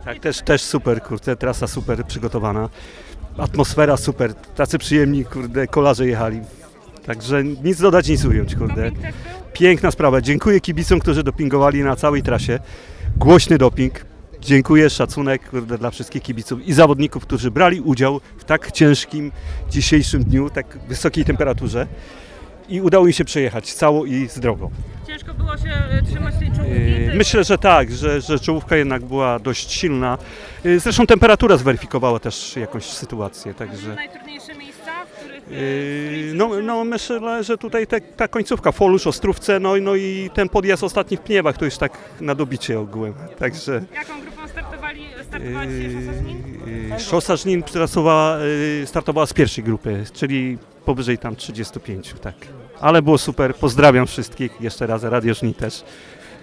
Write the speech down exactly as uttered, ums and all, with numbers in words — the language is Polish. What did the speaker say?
Tak, też, też super, kurde, trasa super przygotowana, atmosfera super, tacy przyjemni, kurde, kolarze jechali. Także nic dodać, nic ująć, kurde. Piękna sprawa. Dziękuję kibicom, którzy dopingowali na całej trasie. Głośny doping. Dziękuję, szacunek, kurde, dla wszystkich kibiców i zawodników, którzy brali udział w tak ciężkim dzisiejszym dniu, tak wysokiej temperaturze. I udało mi się przejechać cało i zdrowo. Ciężko było się e, trzymać tej czołówki? Yy, Myślę, że tak, że, że czołówka jednak była dość silna. Yy, Zresztą temperatura zweryfikowała też jakąś sytuację, także... Najtrudniejsze miejsca, w których... e, Yy, No, no myślę, że tutaj te, ta końcówka, Folusz, Ostrówce, no, no i ten podjazd ostatni w Pniewach to już tak na dobicie ogółem, także... Jaką grupą startowali, startowała dzisiaj Szosa Żnin? Yy, Szosa Żnin startowała, yy, startowała z pierwszej grupy, czyli powyżej tam trzydziestu pięciu, tak. Ale było super, pozdrawiam wszystkich, jeszcze raz Radio Żnin też.